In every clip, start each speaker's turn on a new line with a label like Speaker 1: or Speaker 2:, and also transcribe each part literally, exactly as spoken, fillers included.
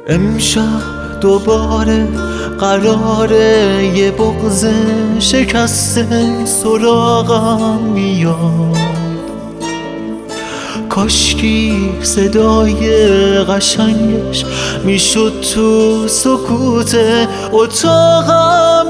Speaker 1: امشب دوباره قراره یه بغض شکسته سراغم بیاد. کاشکی صدای قشنگش میشد تو سکوت اتاقم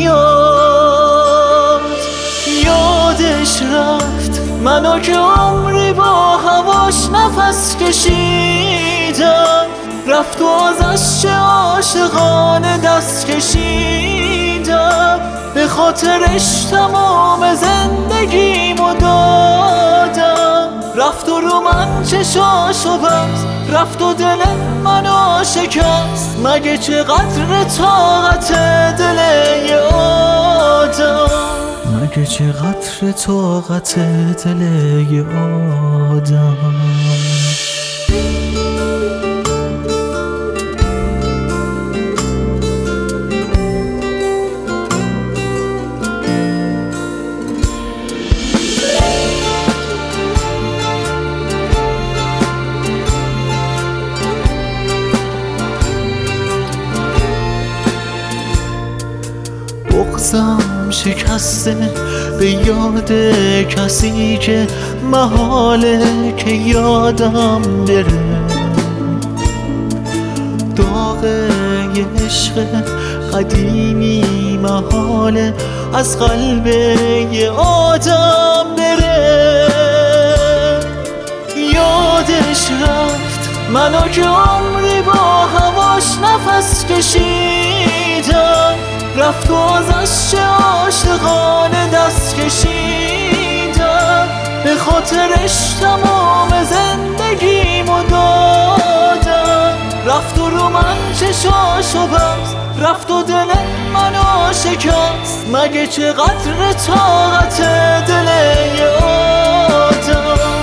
Speaker 1: بیاد. یادش رفت منو که عمری با هواش نفس کشیدم، رفت و ازش چه عاشقانه دست کشیدم. به خاطرش تمام زندگیمو دادم، رفت و رو من چشاشو بست، رفت و دل منو شکست. مگه چقدر طاقت دل یه آدم، مگه چقدر طاقت دل یه آدم. بغضم شکسته به یاد کسی که محاله که یادم بره. داغ یه عشق قدیمی محاله از قلب یه آدم بره. یادش رفت منو که عمری با هواش نفس کشیدم، رفت و ازش چه عاشقانه دست کشیدم. به خاطرش تمام زندگیمو دادم، رفت و رو من چشاشو بست، رفت و دل منو شکست. مگه چقدر طاقت دل یه آدم.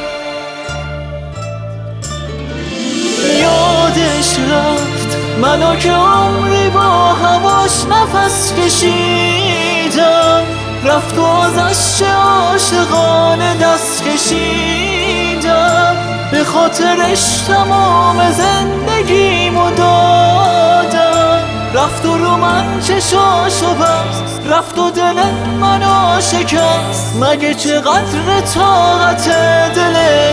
Speaker 1: یادش رفت منو که عمری با هواش نفس کشیدم، رفت و ازش چه عاشقانه دست کشیدم. به خاطرش تمام زندگیمو دادم، رفت و رو من چشاشو بست، رفت و دل منو شکست. مگه چقدر طاقت دل